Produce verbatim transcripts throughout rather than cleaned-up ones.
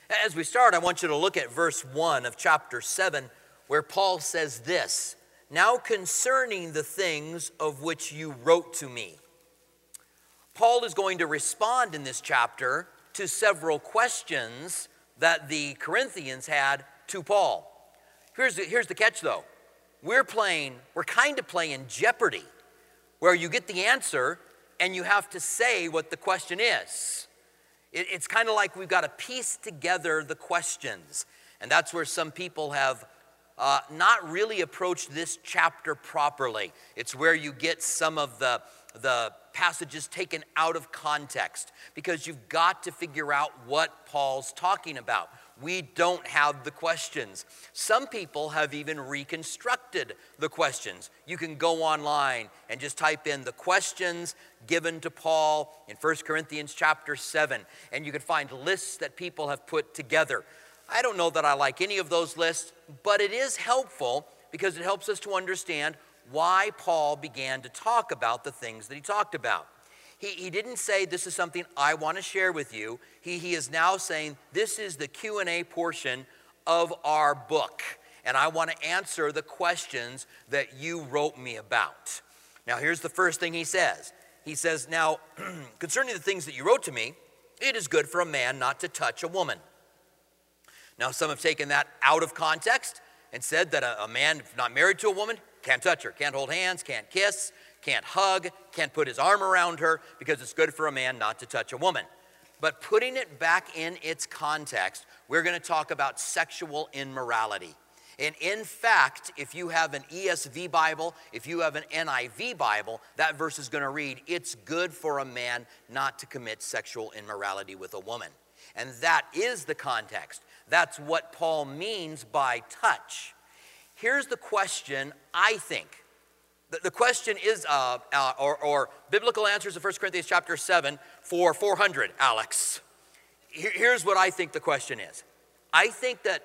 As we start, I want you to look at verse one of chapter seven, where Paul says this, "Now concerning the things of which you wrote to me." Paul is going to respond in this chapter to several questions that the Corinthians had to Paul. Here's the, here's the catch though. We're playing, we're kind of playing Jeopardy, where you get the answer and you have to say what the question is. It, it's kind of like we've got to piece together the questions. And that's where some people have uh, not really approached this chapter properly. It's where you get some of the, the passages taken out of context, because you've got to figure out what Paul's talking about. We don't have the questions. Some people have even reconstructed the questions. You can go online and just type in the questions given to Paul in First Corinthians chapter seven, and you can find lists that people have put together. I don't know that I like any of those lists, but it is helpful because it helps us to understand why Paul began to talk about the things that he talked about. He, he didn't say, this is something I want to share with you. He, he is now saying, this is the Q and A portion of our book, and I want to answer the questions that you wrote me about. Now, here's the first thing he says. He says, now, concerning the things that you wrote to me, it is good for a man not to touch a woman. Now, some have taken that out of context and said that a, a man not married to a woman can't touch her, can't hold hands, can't kiss, can't hug, can't put his arm around her, because it's good for a man not to touch a woman. But putting it back in its context, we're going to talk about sexual immorality. And in fact, if you have an E S V Bible, if you have an N I V Bible, that verse is going to read, it's good for a man not to commit sexual immorality with a woman. And that is the context. That's what Paul means by touch. Here's the question, I think. The, the question is, uh, uh, or, or biblical answers of First Corinthians chapter seven for four hundred, Alex. Here, here's what I think the question is. I think that,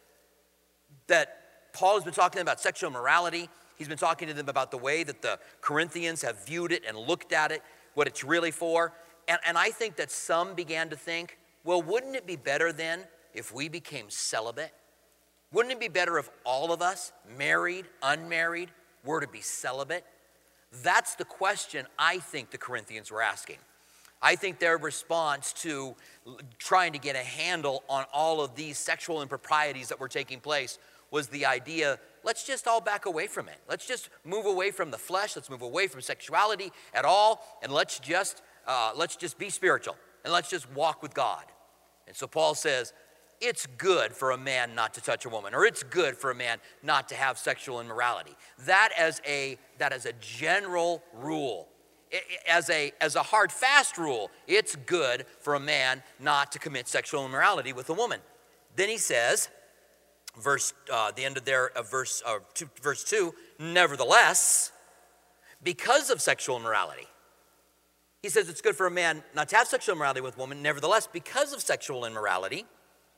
that Paul has been talking to them about sexual morality. He's been talking to them about the way that the Corinthians have viewed it and looked at it, what it's really for. And, and I think that some began to think, well, wouldn't it be better then if we became celibate? Wouldn't it be better if all of us, married, unmarried, were to be celibate? That's the question I think the Corinthians were asking. I think their response to trying to get a handle on all of these sexual improprieties that were taking place was the idea, let's just all back away from it. Let's just move away from the flesh. Let's move away from sexuality at all, and let's just, uh, let's just be spiritual, and let's just walk with God. And so Paul says, it's good for a man not to touch a woman, or it's good for a man not to have sexual immorality. That as a, that as a general rule, as a, as a hard, fast rule, it's good for a man not to commit sexual immorality with a woman. Then he says, verse, uh, the end of there of verse, uh, two, verse two, nevertheless, because of sexual immorality. He says it's good for a man not to have sexual immorality with a woman. Nevertheless, because of sexual immorality,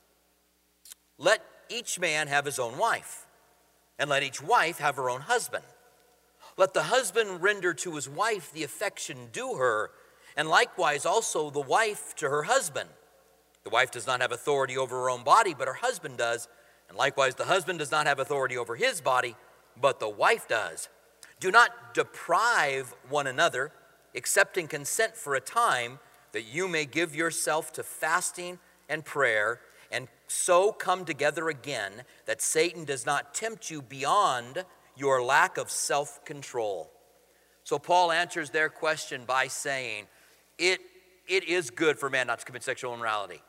let each man have his own wife, and let each wife have her own husband. Let the husband render to his wife the affection due her, and likewise also the wife to her husband. The wife does not have authority over her own body, but her husband does. And likewise the husband does not have authority over his body, but the wife does. Do not deprive one another, accepting consent for a time, that you may give yourself to fasting and prayer, and so come together again, that Satan does not tempt you beyond your lack of self-control. So Paul answers their question by saying, it, it is good for a man not to commit sexual immorality.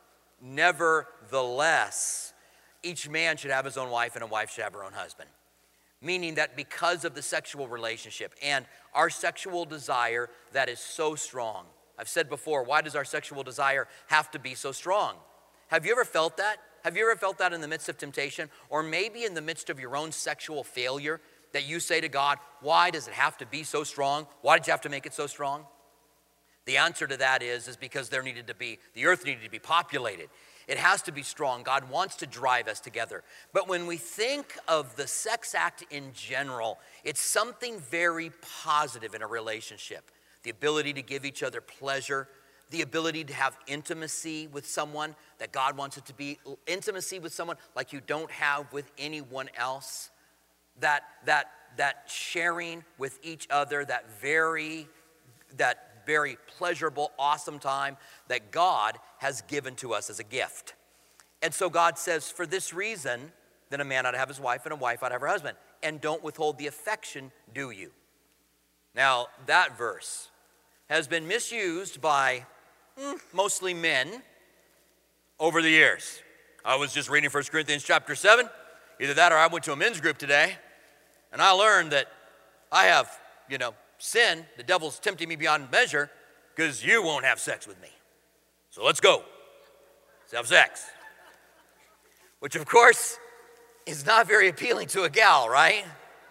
Nevertheless, each man should have his own wife, and a wife should have her own husband. Meaning that because of the sexual relationship and our sexual desire that is so strong. I've said before, why does our sexual desire have to be so strong? Have you ever felt that? Have you ever felt that in the midst of temptation, or maybe in the midst of your own sexual failure, that you say to God, why does it have to be so strong? Why did you have to make it so strong? The answer to that is, is because there needed to be, the earth needed to be populated. It has to be strong. God wants to drive us together. But when we think of the sex act in general, it's something very positive in a relationship. The ability to give each other pleasure, the ability to have intimacy with someone, that God wants it to be intimacy with someone like you don't have with anyone else. That, that, that sharing with each other, that very, that very pleasurable, awesome time that God has given to us as a gift. And so God says, for this reason, then a man ought to have his wife and a wife ought to have her husband. And don't withhold the affection due you. Now, that verse has been misused by mm, mostly men over the years. I was just reading First Corinthians chapter seven. Either that or I went to a men's group today, and I learned that I have, you know, sin. The devil's tempting me beyond measure because you won't have sex with me. So let's go. Let's have sex. Which, of course, is not very appealing to a gal, right?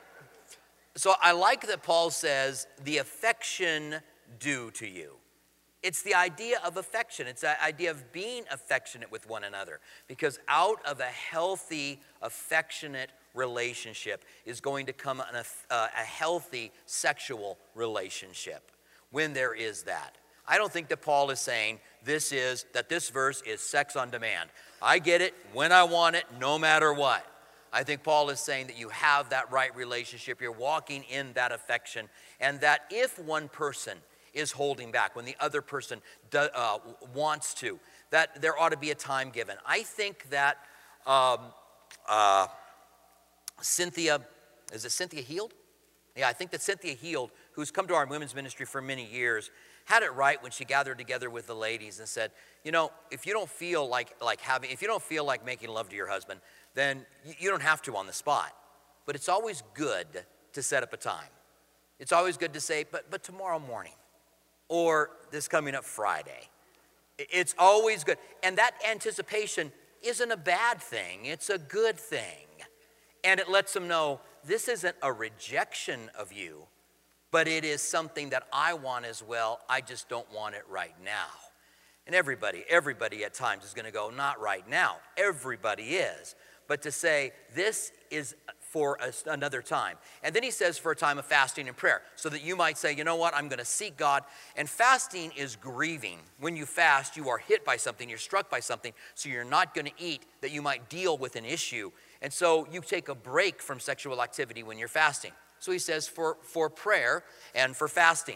So I like that Paul says, the affection due to you. It's the idea of affection. It's the idea of being affectionate with one another. Because out of a healthy, affectionate relationship is going to come an, uh, a healthy sexual relationship when there is that. I don't think that Paul is saying this is, that this verse is sex on demand. I get it when I want it, no matter what. I think Paul is saying that you have that right relationship. You're walking in that affection. And that if one person is holding back, when the other person do, uh, wants to, that there ought to be a time given. I think that um, uh, Cynthia, is it Cynthia Heald? Yeah, I think that Cynthia Heald, who's come to our women's ministry for many years, had it right when she gathered together with the ladies and said, you know, if you don't feel like, like having, if you don't feel like making love to your husband, then you don't have to on the spot. But it's always good to set up a time. It's always good to say, but, but tomorrow morning or this coming up Friday. It's always good. And that anticipation isn't a bad thing. It's a good thing. And it lets them know this isn't a rejection of you, but it is something that I want as well. I just don't want it right now. And everybody, everybody at times is going to go, not right now. Everybody is. But to say, this is for a, another time. And then he says for a time of fasting and prayer, so that you might say, you know what, I'm going to seek God. And fasting is grieving. When you fast, you are hit by something, you're struck by something, so you're not going to eat, that you might deal with an issue. And so you take a break from sexual activity when you're fasting. So he says for, for prayer and for fasting.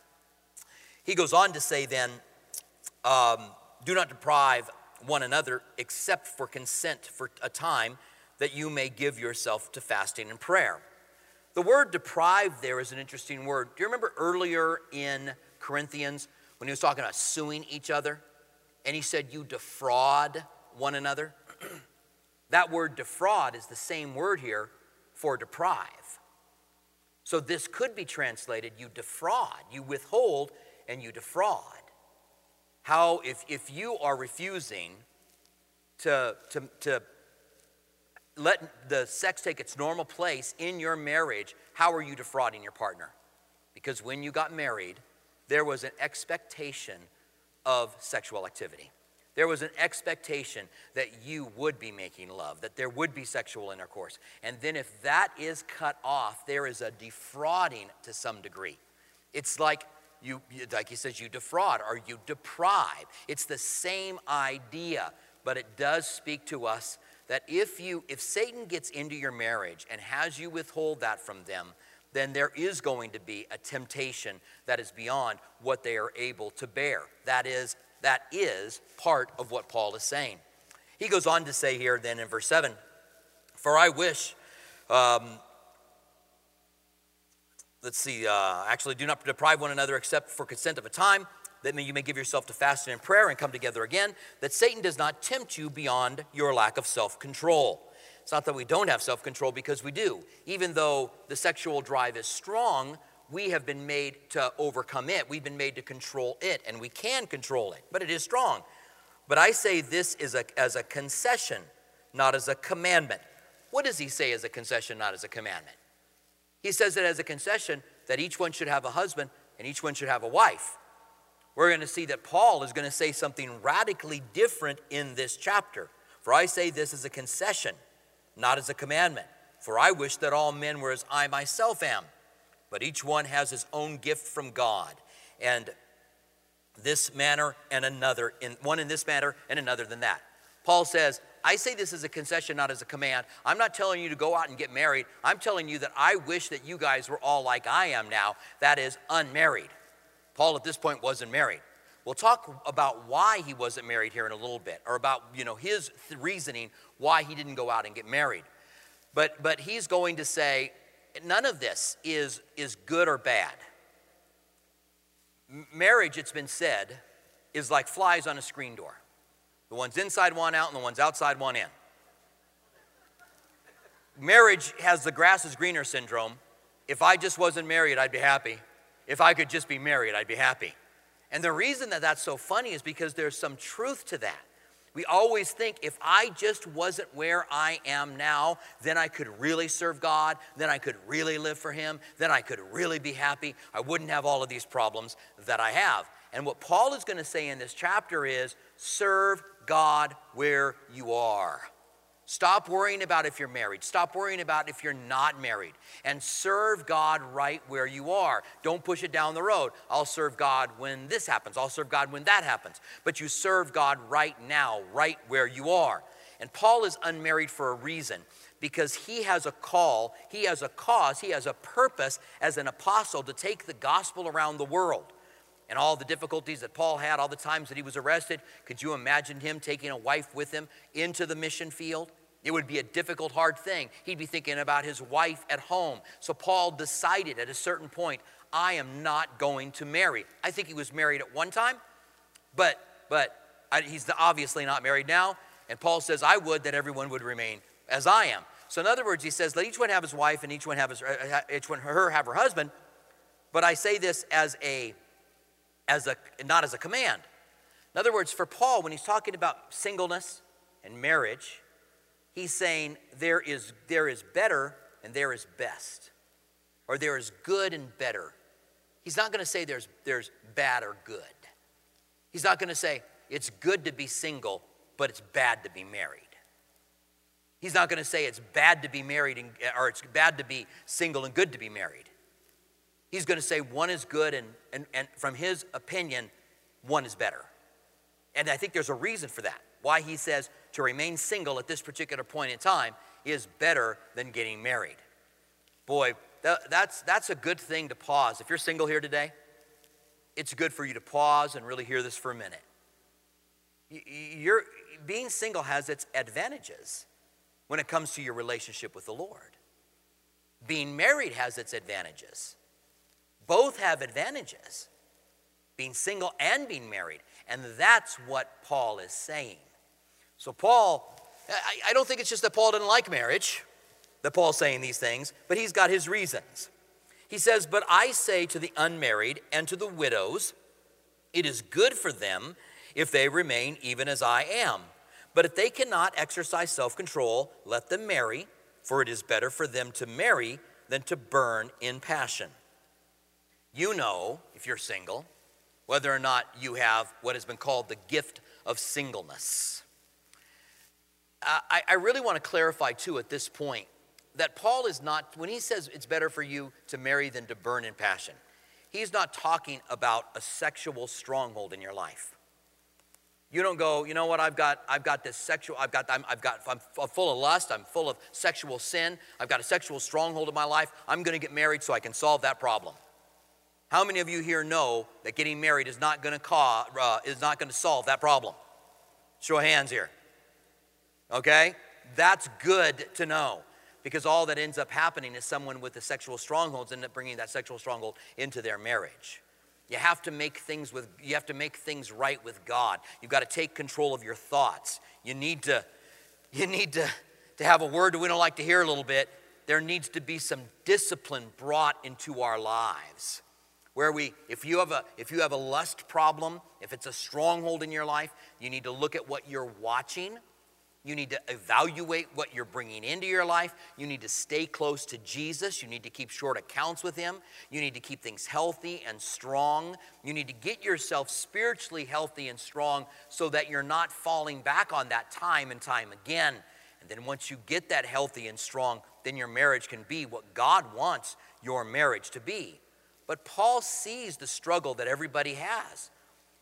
He goes on to say then, um, do not deprive one another except for consent for a time, that you may give yourself to fasting and prayer. The word deprive there is an interesting word. Do you remember earlier in Corinthians when he was talking about suing each other? And he said, you defraud one another. That word defraud is the same word here for deprive. So this could be translated, you defraud, you withhold and you defraud. How if, if you are refusing to, to, to let the sex take its normal place in your marriage, how are you defrauding your partner? Because when you got married, there was an expectation of sexual activity. There was an expectation that you would be making love, that there would be sexual intercourse. And then if that is cut off, there is a defrauding to some degree. It's like you, like he says, you defraud or you deprive. It's the same idea, but it does speak to us that if you, if Satan gets into your marriage and has you withhold that from them, then there is going to be a temptation that is beyond what they are able to bear. That is, that is part of what Paul is saying. He goes on to say here then in verse seven, for I wish, um, let's see, uh, actually do not deprive one another except for consent of a time, that you may give yourself to fasting and prayer and come together again, that Satan does not tempt you beyond your lack of self-control. It's not that we don't have self-control, because we do. Even though the sexual drive is strong, we have been made to overcome it. We've been made to control it, and we can control it, but it is strong. But I say this is a, as a concession, not as a commandment. What does he say as a concession, not as a commandment? He says it as a concession that each one should have a husband and each one should have a wife. We're going to see that Paul is going to say something radically different in this chapter. For I say this as a concession, not as a commandment. For I wish that all men were as I myself am. But each one has his own gift from God. And this manner and another, in one in this manner and another than that. Paul says, I say this as a concession, not as a command. I'm not telling you to go out and get married. I'm telling you that I wish that you guys were all like I am now, that is, unmarried. Paul at this point wasn't married. We'll talk about why he wasn't married here in a little bit, or about, you know, his th- reasoning why he didn't go out and get married. But but he's going to say none of this is, is good or bad. M- marriage, it's been said, is like flies on a screen door. The one's inside, one out, and the one's outside, one in. Marriage has the grass is greener syndrome. If I just wasn't married, I'd be happy. If I could just be married, I'd be happy. And the reason that that's so funny is because there's some truth to that. We always think if I just wasn't where I am now, then I could really serve God, then I could really live for Him, then I could really be happy. I wouldn't have all of these problems that I have. And what Paul is going to say in this chapter is, serve God where you are. Stop worrying about if you're married. Stop worrying about if you're not married. And serve God right where you are. Don't push it down the road. I'll serve God when this happens. I'll serve God when that happens. But you serve God right now, right where you are. And Paul is unmarried for a reason, because he has a call, he has a cause, he has a purpose as an apostle to take the gospel around the world. And all the difficulties that Paul had, all the times that he was arrested, could you imagine him taking a wife with him into the mission field? It would be a difficult, hard thing. He'd be thinking about his wife at home. So Paul decided at a certain point, I am not going to marry. I think he was married at one time, but, but I, he's obviously not married now. And Paul says, I would that everyone would remain as I am. So in other words, he says, let each one have his wife and each one have his, uh, each one her have her husband. But I say this as a As a, not as a command. In other words, for Paul, when he's talking about singleness and marriage, he's saying there is, there is better and there is best. Or there is good and better. He's not going to say there's, there's bad or good. He's not going to say it's good to be single, but it's bad to be married. He's not going to say it's bad to be married and, or it's bad to be single and good to be married. He's going to say one is good, and, and, and from his opinion, one is better. And I think there's a reason for that. Why he says to remain single at this particular point in time is better than getting married. Boy, that, that's, that's a good thing to pause. If you're single here today, it's good for you to pause and really hear this for a minute. You're, being single has its advantages when it comes to your relationship with the Lord. Being married has its advantages. Both have advantages, being single and being married. And that's what Paul is saying. So Paul, I, I don't think it's just that Paul didn't like marriage, that Paul's saying these things, but he's got his reasons. He says, but I say to the unmarried and to the widows, it is good for them if they remain even as I am. But if they cannot exercise self-control, let them marry, for it is better for them to marry than to burn in passion. You know, if you're single, whether or not you have what has been called the gift of singleness. Uh, I, I really want to clarify, too, at this point, that Paul is not, when he says it's better for you to marry than to burn in passion, he's not talking about a sexual stronghold in your life. You don't go, you know what, I've got I've got this sexual, I've got, I'm, I've got, I'm full of lust, I'm full of sexual sin, I've got a sexual stronghold in my life, I'm going to get married so I can solve that problem. How many of you here know that getting married is not going to cause, uh, is not going to solve that problem? Show of hands here. Okay? That's good to know, because all that ends up happening is someone with the sexual strongholds end up bringing that sexual stronghold into their marriage. You have to make things with you have to make things right with God. You've got to take control of your thoughts. You need to you need to, to have a word that we don't like to hear a little bit. There needs to be some discipline brought into our lives. Where we, if you have a if you have a lust problem, if it's a stronghold in your life, you need to look at what you're watching. You need to evaluate what you're bringing into your life. You need to stay close to Jesus. You need to keep short accounts with Him. You need to keep things healthy and strong. You need to get yourself spiritually healthy and strong so that you're not falling back on that time and time again. And then once you get that healthy and strong, then your marriage can be what God wants your marriage to be. But Paul sees the struggle that everybody has.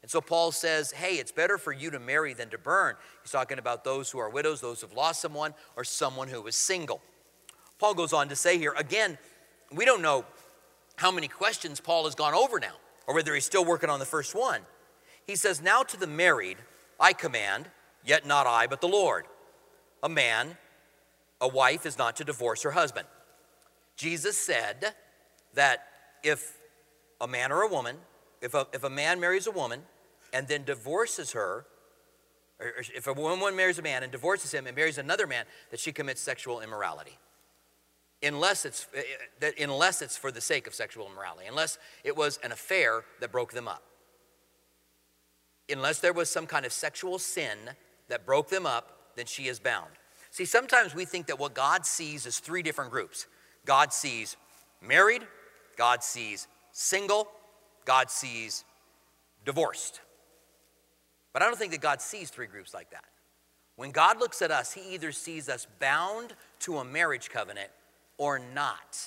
And so Paul says, hey, it's better for you to marry than to burn. He's talking about those who are widows, those who have lost someone, or someone who is single. Paul goes on to say here, again, we don't know how many questions Paul has gone over now, or whether he's still working on the first one. He says, now to the married, I command, yet not I, but the Lord. A man, a wife is not to divorce her husband. Jesus said that if a man or a woman, if a, if a man marries a woman and then divorces her, or if a woman marries a man and divorces him and marries another man, that she commits sexual immorality. Unless it's, that unless it's for the sake of sexual immorality, unless it was an affair that broke them up. Unless there was some kind of sexual sin that broke them up, then she is bound. See, sometimes we think that what God sees is three different groups. God sees married, God sees single, God sees divorced. But I don't think that God sees three groups like that. When God looks at us, he either sees us bound to a marriage covenant or not.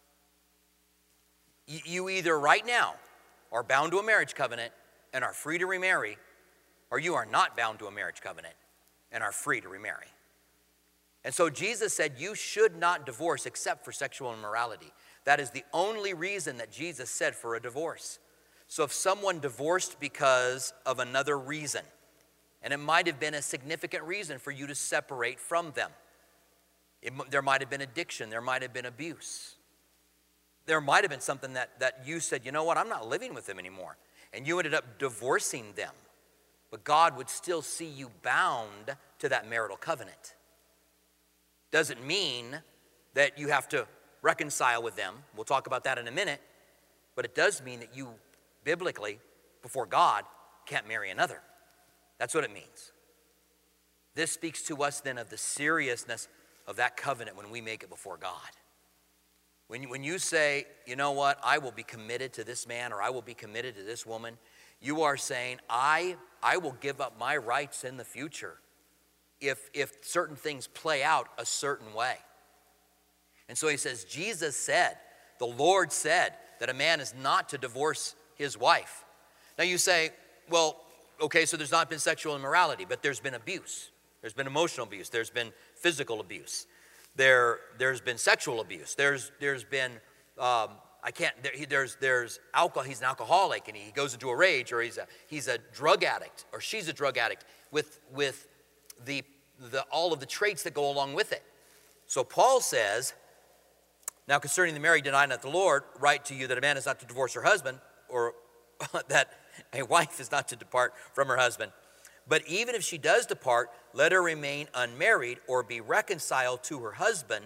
You either right now are bound to a marriage covenant and are free to remarry, or you are not bound to a marriage covenant and are free to remarry. And so Jesus said you should not divorce except for sexual immorality. That is the only reason that Jesus said for a divorce. So if someone divorced because of another reason, and it might have been a significant reason for you to separate from them. It, there might have been addiction, there might have been abuse. There might have been something that, that you said, you know what, I'm not living with them anymore. And you ended up divorcing them. But God would still see you bound to that marital covenant. Doesn't mean that you have to reconcile with them. We'll talk about that in a minute. But it does mean that you, biblically, before God, can't marry another. That's what it means. This speaks to us then of the seriousness of that covenant when we make it before God. When you, when you say, you know what, I will be committed to this man or I will be committed to this woman, you are saying, I, I will give up my rights in the future if, if certain things play out a certain way. And so he says, Jesus said, the Lord said that a man is not to divorce his wife. Now you say, well, okay, so there's not been sexual immorality, but there's been abuse. There's been emotional abuse. There's been physical abuse. There, there's been sexual abuse. There's, there's been, um, I can't, there, he, there's, there's alcohol. He's an alcoholic and he goes into a rage, or he's a, he's a drug addict, or she's a drug addict with, with the, the, all of the traits that go along with it. So Paul says, now concerning the married, deny not the Lord, write to you that a man is not to divorce her husband, or that a wife is not to depart from her husband. But even if she does depart, let her remain unmarried or be reconciled to her husband,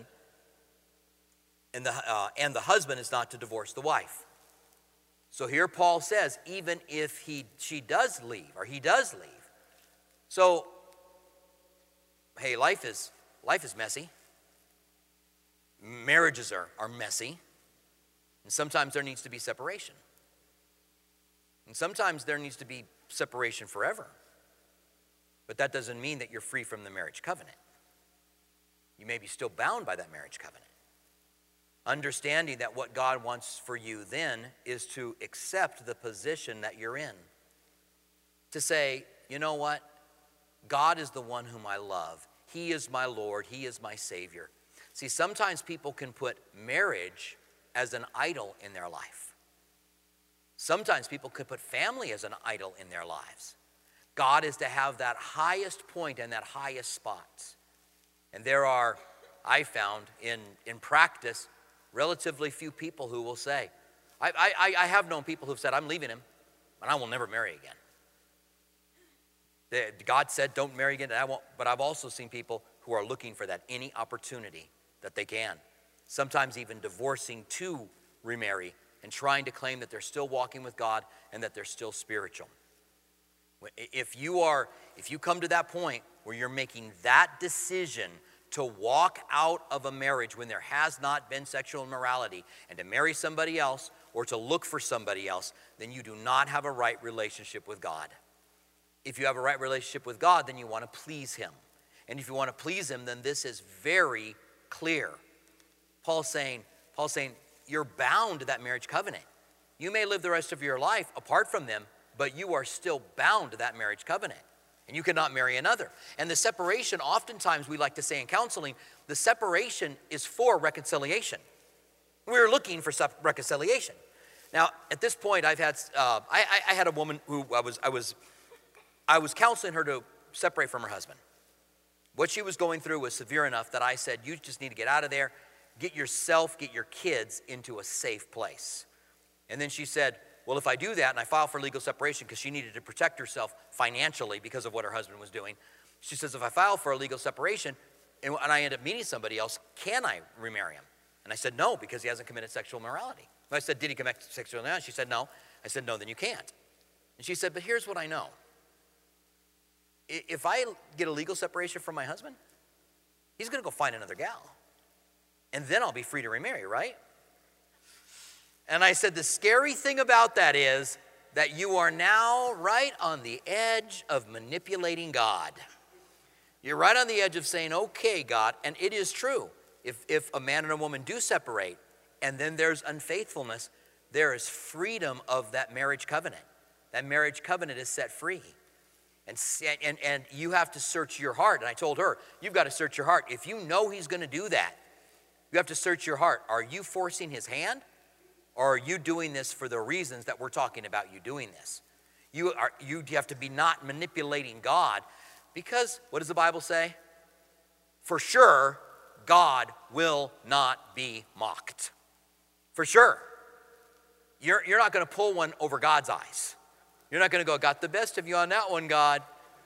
and the, uh, and the husband is not to divorce the wife. So here Paul says, even if he, she does leave, or he does leave. So, hey, life is, life is messy. Marriages are, are messy. And sometimes there needs to be separation. And sometimes there needs to be separation forever. But that doesn't mean that you're free from the marriage covenant. You may be still bound by that marriage covenant. Understanding that what God wants for you then is to accept the position that you're in. To say, you know what? God is the one whom I love. He is my Lord. He is my Savior. See, sometimes people can put marriage as an idol in their life. Sometimes people could put family as an idol in their lives. God is to have that highest point and that highest spot. And there are, I found, in, in practice, relatively few people who will say, I, I, I have known people who've said, I'm leaving him, and I will never marry again. The, God said, don't marry again, and I won't, but I've also seen people who are looking for that any opportunity that they can. Sometimes even divorcing to remarry and trying to claim that they're still walking with God and that they're still spiritual. If you are, if you come to that point where you're making that decision to walk out of a marriage when there has not been sexual immorality and to marry somebody else or to look for somebody else, then you do not have a right relationship with God. If you have a right relationship with God, then you want to please him. And if you want to please him, then this is very clear. Paul's saying, Paul's saying, you're bound to that marriage covenant. You may live the rest of your life apart from them, but you are still bound to that marriage covenant. And you cannot marry another. And the separation, oftentimes we like to say in counseling, the separation is for reconciliation. We're looking for reconciliation. Now, at this point, I've had uh, I, I had a woman who I was I was I was counseling her to separate from her husband. What she was going through was severe enough that I said, you just need to get out of there, get yourself, get your kids into a safe place. And then she said, well, if I do that and I file for legal separation, because she needed to protect herself financially because of what her husband was doing, she says, if I file for a legal separation and, and I end up meeting somebody else, can I remarry him? And I said, no, because he hasn't committed sexual immorality. I said, did he commit sexual immorality? She said, no. I said, no, then you can't. And she said, but here's what I know. If I get a legal separation from my husband, he's going to go find another gal. And then I'll be free to remarry, right? And I said, the scary thing about that is that you are now right on the edge of manipulating God. You're right on the edge of saying, okay, God, and it is true. If, if a man and a woman do separate, and then there's unfaithfulness, there is freedom of that marriage covenant. That marriage covenant is set free. And, and, and you have to search your heart. And I told her, you've got to search your heart. If you know he's going to do that, you have to search your heart. Are you forcing his hand? Or are you doing this for the reasons that we're talking about you doing this? You, are, you have to be not manipulating God, because what does the Bible say? For sure, God will not be mocked. For sure. You're, you're not going to pull one over God's eyes. You're not going to go, got the best of you on that one, God.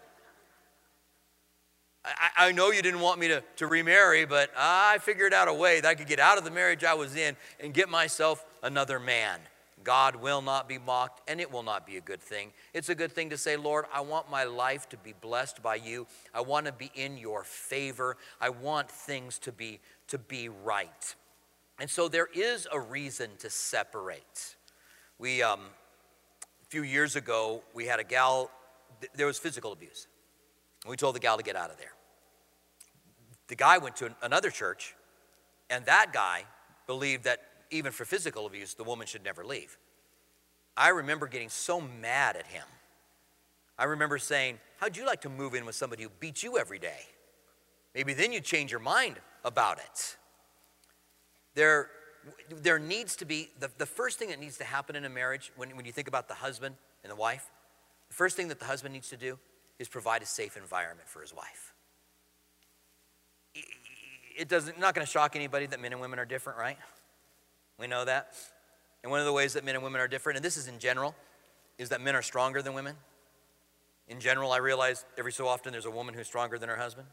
I, I know you didn't want me to, to remarry, but I figured out a way that I could get out of the marriage I was in and get myself another man. God will not be mocked, and it will not be a good thing. It's a good thing to say, Lord, I want my life to be blessed by you. I want to be in your favor. I want things to be, to be right. And so there is a reason to separate. We, um, a few years ago, we had a gal, th- there was physical abuse. We told the gal to get out of there. The guy went to another church, and that guy believed that even for physical abuse, the woman should never leave. I remember getting so mad at him. I remember saying, how'd you like to move in with somebody who beats you every day? Maybe then you'd change your mind about it. There, there needs to be, the, the first thing that needs to happen in a marriage, when, when you think about the husband and the wife, the first thing that the husband needs to do is provide a safe environment for his wife. It doesn't, not going to shock anybody that men and women are different, right? We know that. And one of the ways that men and women are different, and this is in general, is that men are stronger than women. In general, I realize every so often there's a woman who's stronger than her husband.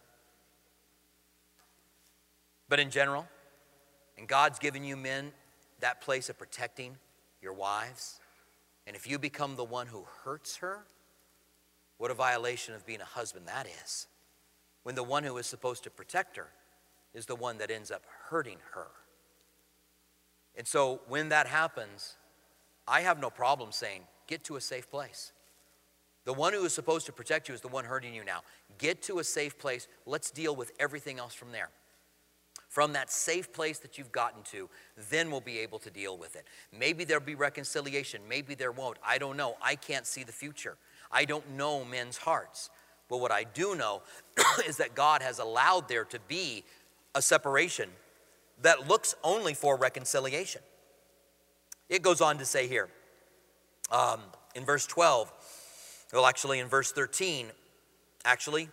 But in general, and God's given you men that place of protecting your wives. And if you become the one who hurts her, what a violation of being a husband that is. When the one who is supposed to protect her is the one that ends up hurting her. And so when that happens, I have no problem saying, get to a safe place. The one who is supposed to protect you is the one hurting you now. Get to a safe place. Let's deal with everything else from there. From that safe place that you've gotten to, then we'll be able to deal with it. Maybe there'll be reconciliation. Maybe there won't. I don't know. I can't see the future. I don't know men's hearts. But what I do know is that God has allowed there to be a separation that looks only for reconciliation. It goes on to say here, um, in verse twelve, well, actually in verse thirteen, actually,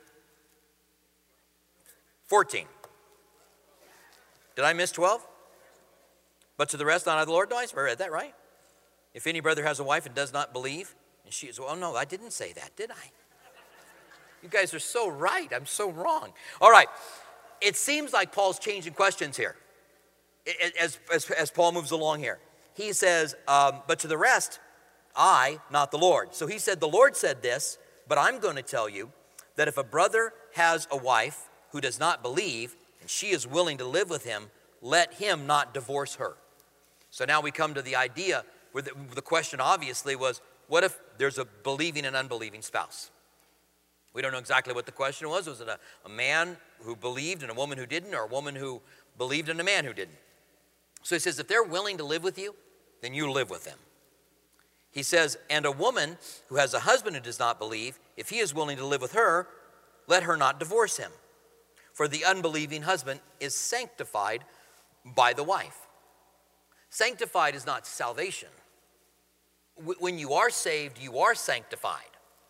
fourteen. Did I miss twelve? But to the rest, honor the Lord. No, I read that right. If any brother has a wife and does not believe, and she is, well, no, I didn't say that, did I? You guys are so right. I'm so wrong. All right. It seems like Paul's changing questions here as, as, as Paul moves along here. He says, um, but to the rest, I, not the Lord. So he said, the Lord said this, but I'm going to tell you that if a brother has a wife who does not believe, and she is willing to live with him, let him not divorce her. So now we come to the idea where the, the question obviously was, what if there's a believing and unbelieving spouse? We don't know exactly what the question was. Was it a, a man who believed and a woman who didn't, or a woman who believed and a man who didn't? So he says, if they're willing to live with you, then you live with them. He says, and a woman who has a husband who does not believe, if he is willing to live with her, let her not divorce him. For the unbelieving husband is sanctified by the wife. Sanctified is not salvation. When you are saved, you are sanctified.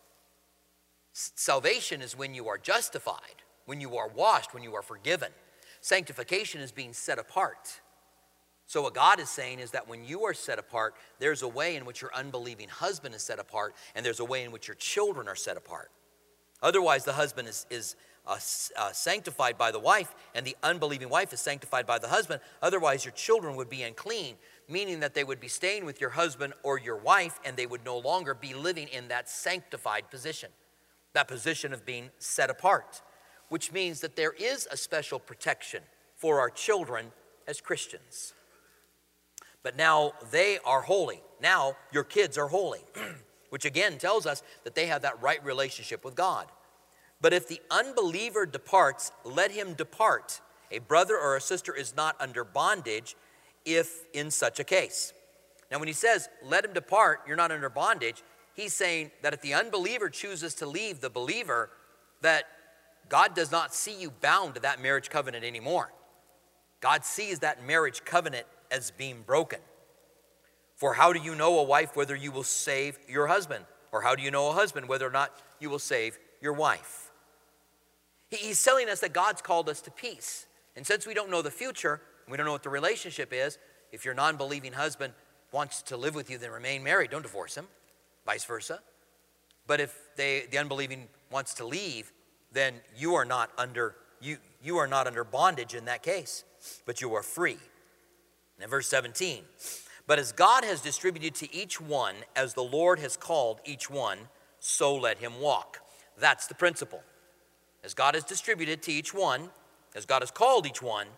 Salvation is when you are justified, when you are washed, when you are forgiven. Sanctification is being set apart. So what God is saying is that when you are set apart, there's a way in which your unbelieving husband is set apart, and there's a way in which your children are set apart. Otherwise, the husband is, is uh, uh, sanctified by the wife, and the unbelieving wife is sanctified by the husband. Otherwise, your children would be unclean, meaning that they would be staying with your husband or your wife, and they would no longer be living in that sanctified position, that position of being set apart, which means that there is a special protection for our children as Christians. But now they are holy. Now your kids are holy, which again tells us that they have that right relationship with God. But if the unbeliever departs, let him depart. A brother or a sister is not under bondage if in such a case. Now when he says, let him depart, you're not under bondage, he's saying that if the unbeliever chooses to leave the believer, that God does not see you bound to that marriage covenant anymore. God sees that marriage covenant as being broken. For how do you know, a wife, whether you will save your husband? Or how do you know, a husband, whether or not you will save your wife? He's telling us that God's called us to peace. And since we don't know the future, we don't know what the relationship is, if your non-believing husband wants to live with you, then remain married. Don't divorce him, vice versa. But if they, the unbelieving wants to leave, then you are not under, you, you are not under bondage in that case, but you are free. And in verse seventeen, but as God has distributed to each one, as the Lord has called each one, so let him walk. That's the principle. As God has distributed to each one, as God has called each one,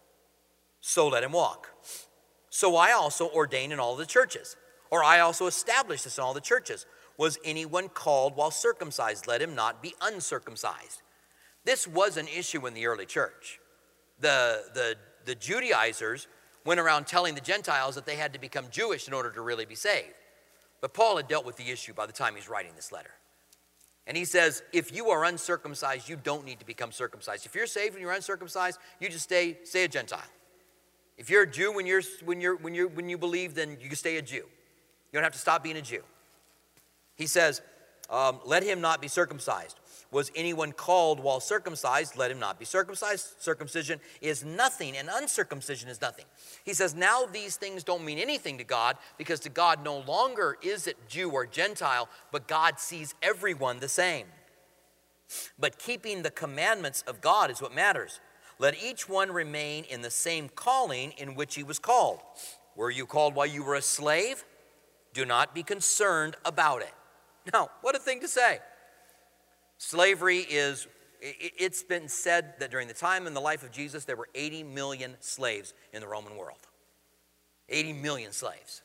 so let him walk. So I also ordain in all the churches, or I also established this in all the churches. Was anyone called while circumcised? Let him not be uncircumcised. This was an issue in the early church. The, the, the Judaizers went around telling the Gentiles that they had to become Jewish in order to really be saved. But Paul had dealt with the issue by the time he's writing this letter. And he says, if you are uncircumcised, you don't need to become circumcised. If you're saved and you're uncircumcised, you just stay, stay a Gentile. If you're a Jew when, you're, when, you're, when, you're, when you believe, then you can stay a Jew. You don't have to stop being a Jew. He says, um, let him not be circumcised. Was anyone called while circumcised? Let him not be circumcised. Circumcision is nothing, and uncircumcision is nothing. He says, now these things don't mean anything to God, because to God no longer is it Jew or Gentile, but God sees everyone the same. But keeping the commandments of God is what matters. Let each one remain in the same calling in which he was called. Were you called while you were a slave? Do not be concerned about it. Now, what a thing to say. Slavery is, it's been said that during the time in the life of Jesus, there were eighty million slaves in the Roman world. eighty million slaves.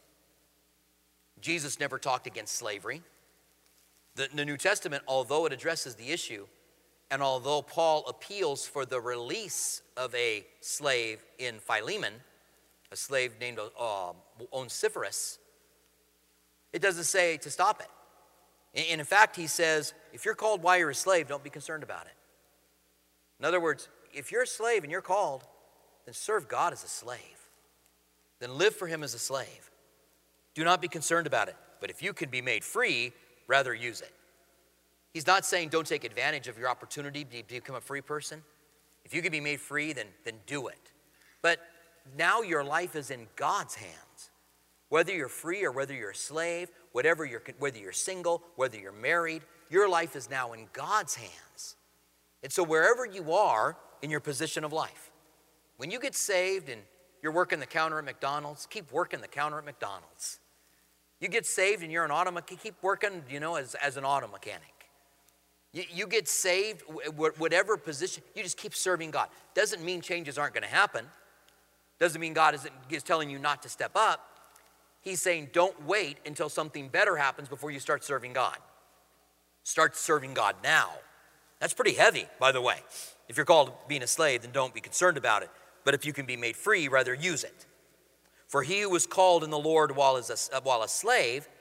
Jesus never talked against slavery. The, the New Testament, although it addresses the issue, and although Paul appeals for the release of a slave in Philemon, a slave named uh, Onesiphorus, it doesn't say to stop it. And in fact, he says, if you're called while you're a slave, don't be concerned about it. In other words, if you're a slave and you're called, then serve God as a slave. Then live for him as a slave. Do not be concerned about it. But if you can be made free, rather use it. He's not saying don't take advantage of your opportunity to become a free person. If you can be made free, then, then do it. But now your life is in God's hands. Whether you're free or whether you're a slave, whatever you're, whether you're single, whether you're married, your life is now in God's hands. And so wherever you are in your position of life, when you get saved and you're working the counter at McDonald's, keep working the counter at McDonald's. You get saved and you're an auto mechanic, keep working, you know, as, as an auto mechanic. You, you get saved, whatever position, you just keep serving God. Doesn't mean changes aren't going to happen. Doesn't mean God isn't, is telling you not to step up. He's saying don't wait until something better happens before you start serving God. Start serving God now. That's pretty heavy, by the way. If you're called being a slave, then don't be concerned about it. But if you can be made free, rather use it. For he who was called in the Lord while, as a, while a slave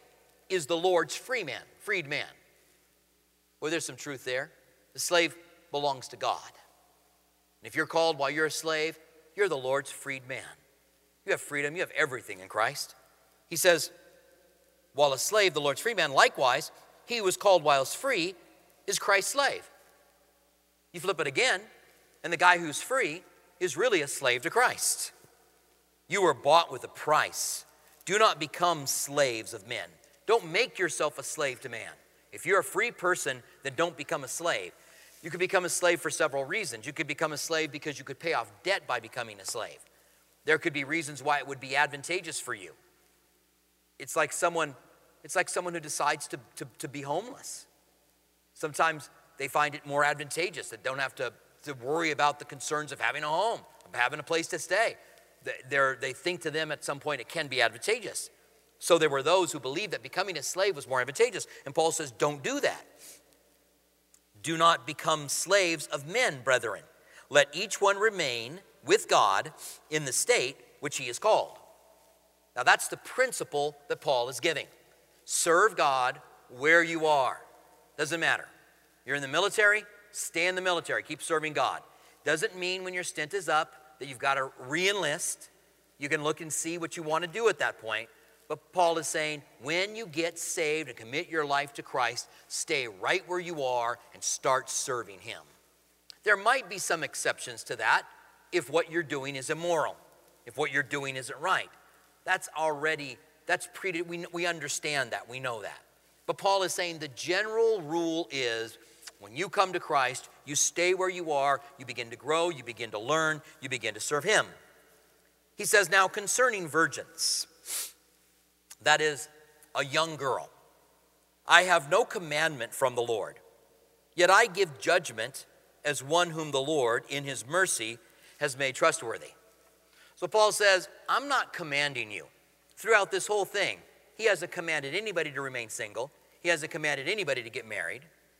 is the Lord's free man, freed man. Well, there's some truth there. The slave belongs to God. And if you're called while you're a slave, you're the Lord's freed man. You have freedom. You have everything in Christ. He says, while a slave, the Lord's free man, likewise, he who was called whilst free is Christ's slave. You flip it again, and the guy who's free is really a slave to Christ. You were bought with a price. Do not become slaves of men. Don't make yourself a slave to man. If you're a free person, then don't become a slave. You could become a slave for several reasons. You could become a slave because you could pay off debt by becoming a slave. There could be reasons why it would be advantageous for you. It's like someone, it's like someone who decides to, to, to be homeless. Sometimes they find it more advantageous. They don't have to, to worry about the concerns of having a home, of having a place to stay. They're, they think to them at some point it can be advantageous. So there were those who believed that becoming a slave was more advantageous. And Paul says, don't do that. Do not become slaves of men, brethren. Let each one remain with God in the state which he is called. Now that's the principle that Paul is giving. Serve God where you are. Doesn't matter. You're in the military, stay in the military. Keep serving God. Doesn't mean when your stint is up that you've got to re-enlist. You can look and see what you want to do at that point. But Paul is saying, when you get saved and commit your life to Christ, stay right where you are and start serving him. There might be some exceptions to that if what you're doing is immoral, if what you're doing isn't right. That's already, that's pre, we, we understand that, we know that. But Paul is saying the general rule is when you come to Christ, you stay where you are, you begin to grow, you begin to learn, you begin to serve him. He says, now concerning virgins, that is a young girl, I have no commandment from the Lord, yet I give judgment as one whom the Lord in his mercy has made trustworthy. So Paul says, I'm not commanding you. Throughout this whole thing, he hasn't commanded anybody to remain single. He hasn't commanded anybody to get married.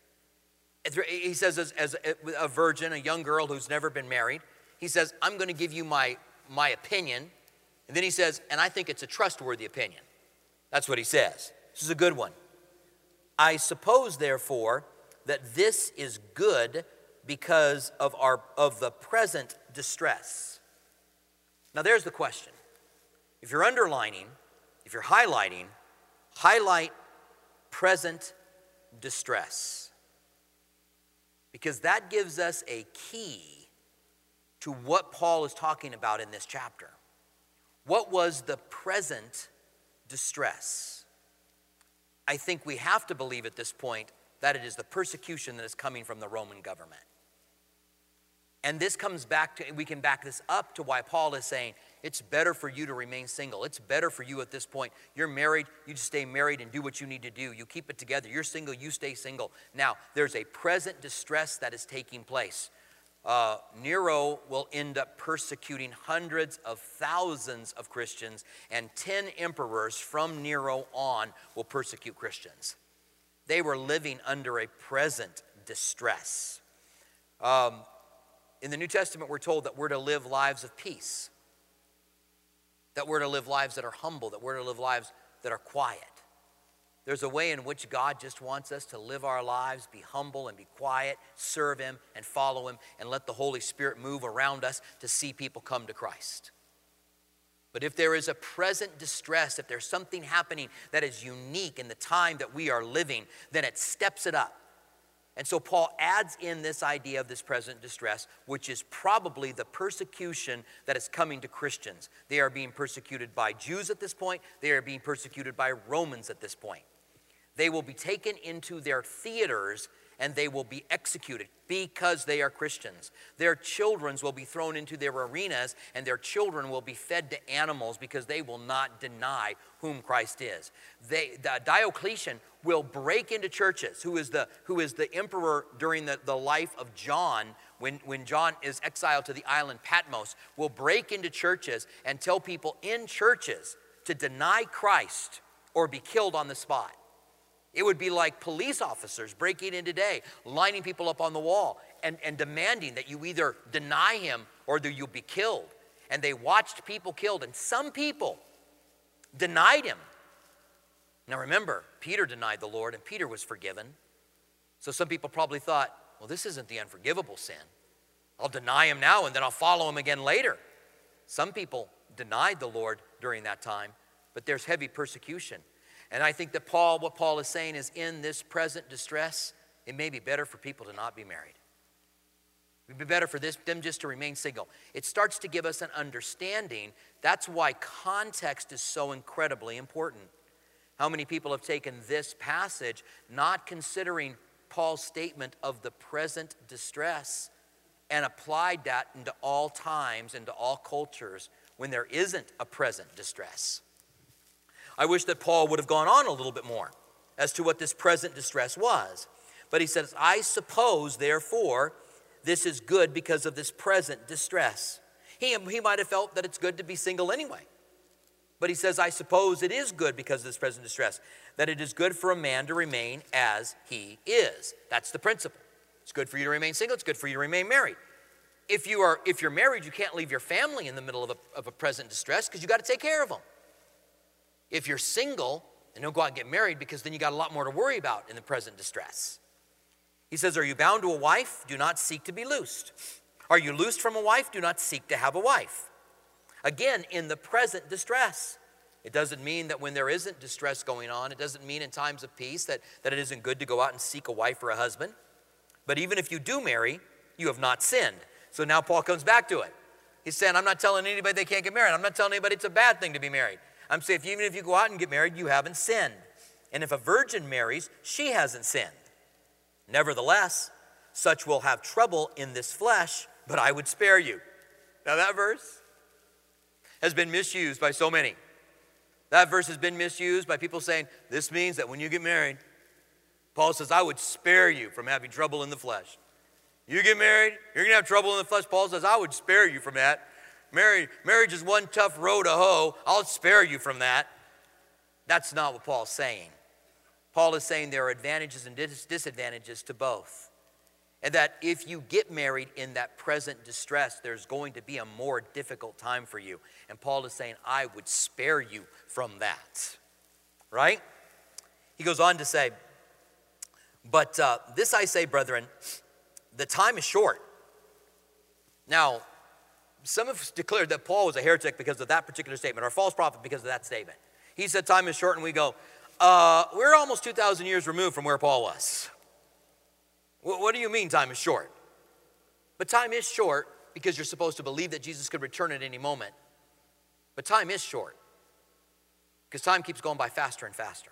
He says as, as a virgin, a young girl who's never been married, he says, I'm going to give you my, my opinion. And then he says, and I think it's a trustworthy opinion. That's what he says. This is a good one. I suppose, therefore, that this is good because of our of the present distress. Now there's the question. If you're underlining, if you're highlighting, highlight present distress. Because that gives us a key to what Paul is talking about in this chapter. What was the present distress? I think we have to believe at this point that it is the persecution that is coming from the Roman government. And this comes back to, we can back this up to why Paul is saying, it's better for you to remain single. It's better for you at this point. You're married, you just stay married and do what you need to do. You keep it together. You're single, you stay single. Now, there's a present distress that is taking place. Uh, Nero will end up persecuting hundreds of thousands of Christians, and ten emperors from Nero on will persecute Christians. They were living under a present distress. Um, in the New Testament, we're told that we're to live lives of peace, that we're to live lives that are humble, that we're to live lives that are quiet. There's a way in which God just wants us to live our lives, be humble and be quiet, serve him and follow him, and let the Holy Spirit move around us to see people come to Christ. But if there is a present distress, if there's something happening that is unique in the time that we are living, then it steps it up. And so Paul adds in this idea of this present distress, which is probably the persecution that is coming to Christians. They are being persecuted by Jews at this point. They are being persecuted by Romans at this point. They will be taken into their theaters and they will be executed because they are Christians. Their children will be thrown into their arenas, and their children will be fed to animals because they will not deny whom Christ is. They, the Diocletian will break into churches, who is the, who is the emperor during the, the life of John, when, when John is exiled to the island Patmos, will break into churches and tell people in churches to deny Christ or be killed on the spot. It would be like police officers breaking in today, lining people up on the wall and, and demanding that you either deny him or that you'll be killed. And they watched people killed, and some people denied him. Now remember, Peter denied the Lord and Peter was forgiven. So some people probably thought, well, this isn't the unforgivable sin. I'll deny him now and then I'll follow him again later. Some people denied the Lord during that time, but there's heavy persecution. And I think that Paul, what Paul is saying is in this present distress, it may be better for people to not be married. It would be better for this, them just to remain single. It starts to give us an understanding. That's why context is so incredibly important. How many people have taken this passage, not considering Paul's statement of the present distress, and applied that into all times, into all cultures, when there isn't a present distress. I wish that Paul would have gone on a little bit more as to what this present distress was. But he says, I suppose, therefore, this is good because of this present distress. He, he might have felt that it's good to be single anyway. But he says, I suppose it is good because of this present distress, that it is good for a man to remain as he is. That's the principle. It's good for you to remain single. It's good for you to remain married. If, you are, if you're married, you can't leave your family in the middle of a, of a present distress because you got to take care of them. If you're single, then don't go out and get married because then you got a lot more to worry about in the present distress. He says, are you bound to a wife? Do not seek to be loosed. Are you loosed from a wife? Do not seek to have a wife. Again, in the present distress. It doesn't mean that when there isn't distress going on, it doesn't mean in times of peace that, that it isn't good to go out and seek a wife or a husband. But even if you do marry, you have not sinned. So now Paul comes back to it. He's saying, I'm not telling anybody they can't get married. I'm not telling anybody it's a bad thing to be married. I'm saying if, even if you go out and get married, you haven't sinned. And if a virgin marries, she hasn't sinned. Nevertheless, such will have trouble in this flesh, but I would spare you. Now that verse has been misused by so many. That verse has been misused by people saying, this means that when you get married, Paul says, I would spare you from having trouble in the flesh. You get married, you're going to have trouble in the flesh. Paul says, I would spare you from that. Marriage, marriage is one tough row to hoe. I'll spare you from that. That's not what Paul's saying. Paul is saying there are advantages and dis- disadvantages to both. And that if you get married in that present distress, there's going to be a more difficult time for you. And Paul is saying, I would spare you from that. Right? He goes on to say, but uh, this I say, brethren, the time is short. Now, some have declared that Paul was a heretic because of that particular statement, or a false prophet because of that statement. He said time is short, and we go, uh, we're almost two thousand years removed from where Paul was. What do you mean time is short? But time is short because you're supposed to believe that Jesus could return at any moment. But time is short because time keeps going by faster and faster.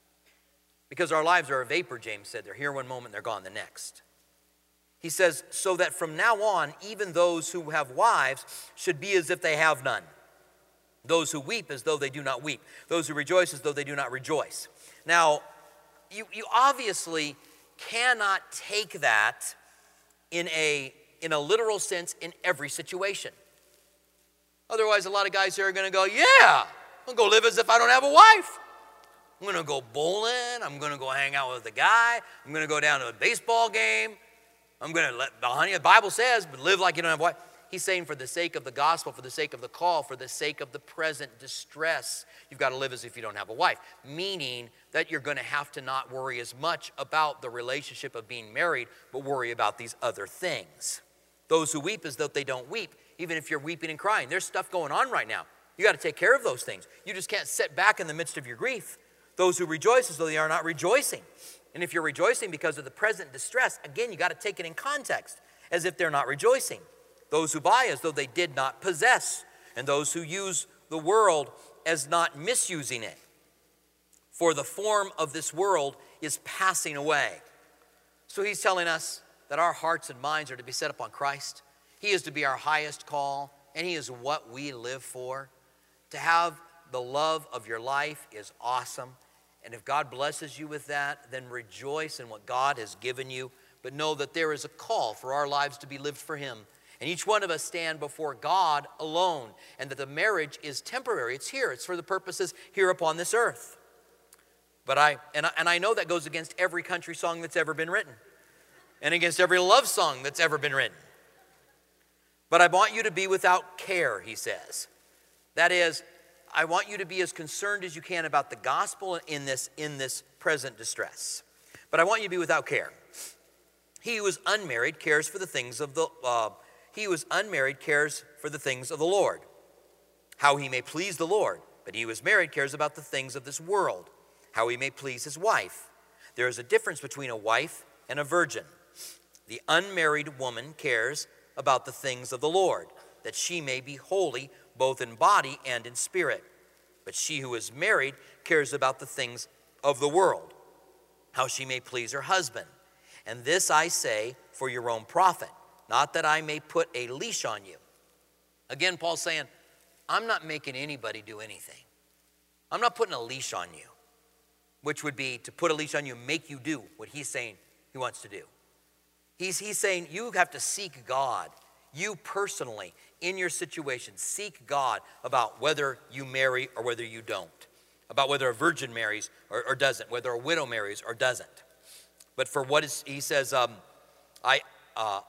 Because our lives are a vapor, James said. They're here one moment, they're gone the next. He says, so that from now on, even those who have wives should be as if they have none. Those who weep as though they do not weep. Those who rejoice as though they do not rejoice. Now, you, you obviously cannot take that in a, in a literal sense in every situation. Otherwise, a lot of guys here are going to go, yeah, I'm going to go live as if I don't have a wife. I'm going to go bowling. I'm going to go hang out with a guy. I'm going to go down to a baseball game. I'm going to let, honey, the Bible says, but live like you don't have a wife. He's saying for the sake of the gospel, for the sake of the call, for the sake of the present distress, you've got to live as if you don't have a wife. Meaning that you're going to have to not worry as much about the relationship of being married, but worry about these other things. Those who weep as though they don't weep, even if you're weeping and crying. There's stuff going on right now. You got to take care of those things. You just can't sit back in the midst of your grief. Those who rejoice as though they are not rejoicing. And if you're rejoicing because of the present distress, again, you got to take it in context, as if they're not rejoicing. Those who buy as though they did not possess, and those who use the world as not misusing it. For the form of this world is passing away. So he's telling us that our hearts and minds are to be set upon Christ. He is to be our highest call, and he is what we live for. To have the love of your life is awesome. And if God blesses you with that, then rejoice in what God has given you. But know that there is a call for our lives to be lived for him. And each one of us stand before God alone. And that the marriage is temporary. It's here. It's for the purposes here upon this earth. But I and, I, and I know that goes against every country song that's ever been written. And against every love song that's ever been written. But I want you to be without care, he says. That is, I want you to be as concerned as you can about the gospel in this, in this present distress. But I want you to be without care. He who is unmarried cares for the things of the, uh, he who is unmarried cares for the things of the Lord, how he may please the Lord. But he who is married cares about the things of this world, how he may please his wife. There is a difference between a wife and a virgin. The unmarried woman cares about the things of the Lord, that she may be holy both in body and in spirit. But she who is married cares about the things of the world, how she may please her husband. And this I say for your own profit, not that I may put a leash on you. Again, Paul's saying, I'm not making anybody do anything. I'm not putting a leash on you, which would be to put a leash on you and make you do what he's saying he wants to do. He's, he's saying you have to seek God. You personally, in your situation, seek God about whether you marry or whether you don't, about whether a virgin marries or, or doesn't, whether a widow marries or doesn't. But for what is, he says, um, I, uh,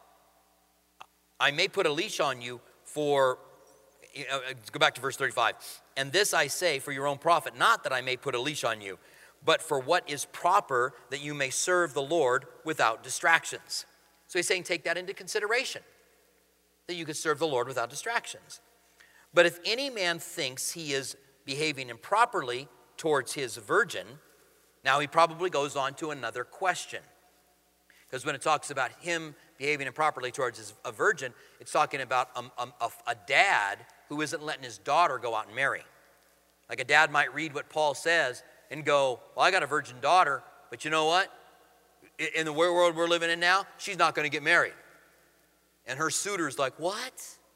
I may put a leash on you for, you know, go back to verse thirty-five. And this I say for your own profit, not that I may put a leash on you, but for what is proper, that you may serve the Lord without distractions. So he's saying take that into consideration, that you could serve the Lord without distractions. But if any man thinks he is behaving improperly towards his virgin, now he probably goes on to another question. Because when it talks about him behaving improperly towards his, a virgin, it's talking about a, a, a dad who isn't letting his daughter go out and marry. Like a dad might read what Paul says and go, well, I got a virgin daughter, but you know what? In the world we're living in now, she's not going to get married. And her suitor's like, what?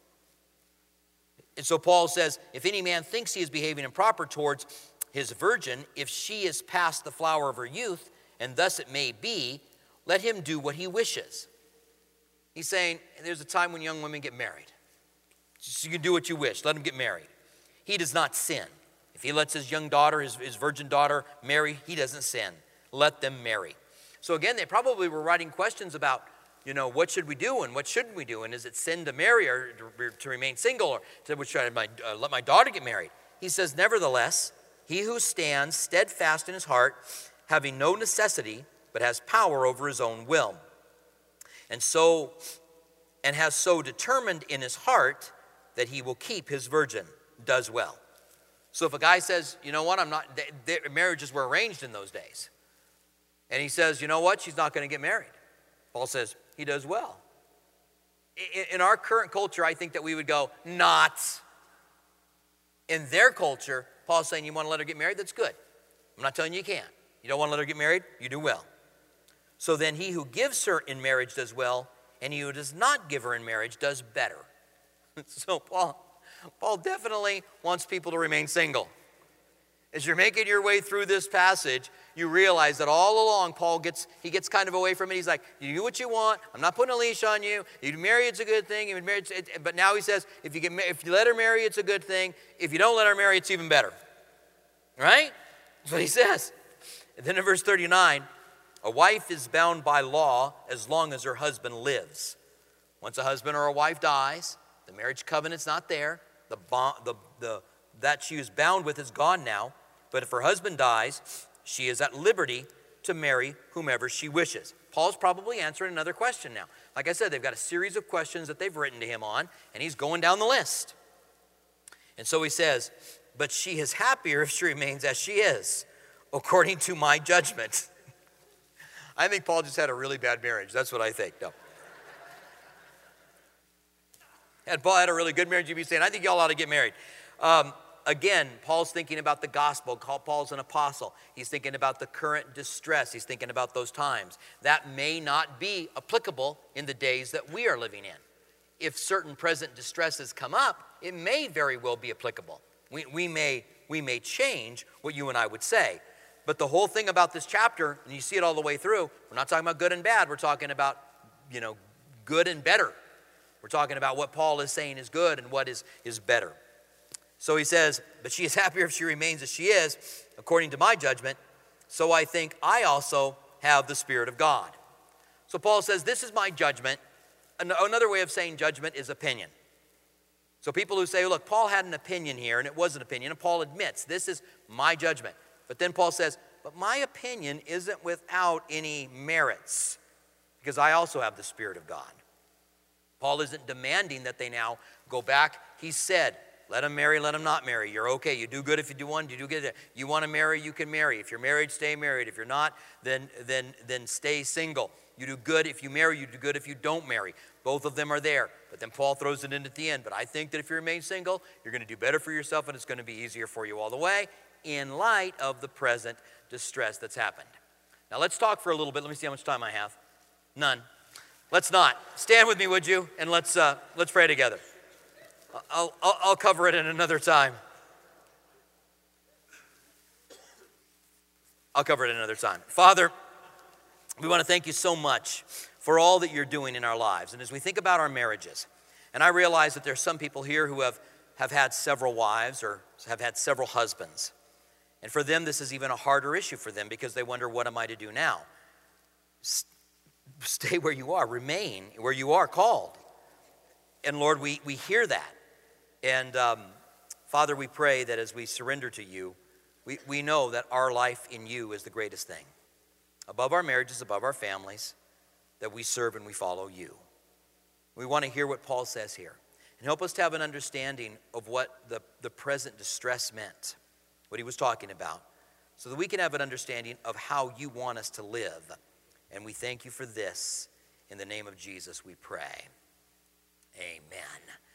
And so Paul says, if any man thinks he is behaving improper towards his virgin, if she is past the flower of her youth, and thus it may be, let him do what he wishes. He's saying there's a time when young women get married. So you can do what you wish. Let him get married. He does not sin. If he lets his young daughter, his, his virgin daughter, marry, he doesn't sin. Let them marry. So again, they probably were writing questions about, you know, what should we do and what shouldn't we do? And is it sin to marry or to, to remain single, or to, should I my, uh, let my daughter get married? He says, nevertheless, he who stands steadfast in his heart, having no necessity, but has power over his own will, and so and has so determined in his heart that he will keep his virgin, does well. So if a guy says, you know what, I'm not, they, they, marriages were arranged in those days, and he says, you know what, she's not going to get married, Paul says, he does well. In, in our current culture, I think that we would go, not. In their culture, Paul's saying, you want to let her get married? That's good. I'm not telling you you can't. You don't want to let her get married? You do well. So then he who gives her in marriage does well, and he who does not give her in marriage does better. So Paul, Paul definitely wants people to remain single. As you're making your way through this passage, you realize that all along Paul gets, he gets kind of away from it. He's like, you do what you want. I'm not putting a leash on you. You marry, it's a good thing. You marry, it, but now he says, if you, get, if you let her marry, it's a good thing. If you don't let her marry, it's even better. Right? That's what he says. And then in verse thirty-nine, a wife is bound by law as long as her husband lives. Once a husband or a wife dies, the marriage covenant's not there. The, bond, the, the that she is bound with is gone now. But if her husband dies, she is at liberty to marry whomever she wishes. Paul's probably answering another question now. Like I said, they've got a series of questions that they've written to him on, and he's going down the list. And so he says, but she is happier if she remains as she is, according to my judgment. I think Paul just had a really bad marriage. That's what I think. No. Had Paul had a really good marriage, you'd be saying, I think y'all ought to get married. Um, Again, Paul's thinking about the gospel. Paul's an apostle. He's thinking about the current distress. He's thinking about those times. That may not be applicable in the days that we are living in. If certain present distresses come up, it may very well be applicable. We, we, may, we may change what you and I would say. But the whole thing about this chapter, and you see it all the way through, we're not talking about good and bad. We're talking about, you know, good and better. We're talking about what Paul is saying is good and what is, is better. So he says, but she is happier if she remains as she is, according to my judgment. So I think I also have the Spirit of God. So Paul says, this is my judgment. Another way of saying judgment is opinion. So people who say, look, Paul had an opinion here, and it was an opinion, and Paul admits, this is my judgment. But then Paul says, but my opinion isn't without any merits, because I also have the Spirit of God. Paul isn't demanding that they now go back. He said, let them marry, let them not marry. You're okay. You do good if you do one, you do good. You want to marry, you can marry. If you're married, stay married. If you're not, then, then, then stay single. You do good if you marry, you do good if you don't marry. Both of them are there. But then Paul throws it in at the end. But I think that if you remain single, you're going to do better for yourself, and it's going to be easier for you all the way in light of the present distress that's happened. Now let's talk for a little bit. Let me see how much time I have. None. Let's not. Stand with me, would you? And let's, uh, let's pray together. I'll, I'll, I'll cover it in another time. I'll cover it another time. Father, we want to thank you so much for all that you're doing in our lives. And as we think about our marriages, and I realize that there's some people here who have, have had several wives or have had several husbands. And for them, this is even a harder issue for them because they wonder, what am I to do now? S- stay where you are. Remain where you are called. And Lord, we, we hear that. And um, Father, we pray that as we surrender to you, we, we know that our life in you is the greatest thing. Above our marriages, above our families, that we serve and we follow you. We want to hear what Paul says here. And help us to have an understanding of what the, the present distress meant, what he was talking about, so that we can have an understanding of how you want us to live. And we thank you for this. In the name of Jesus, we pray. Amen.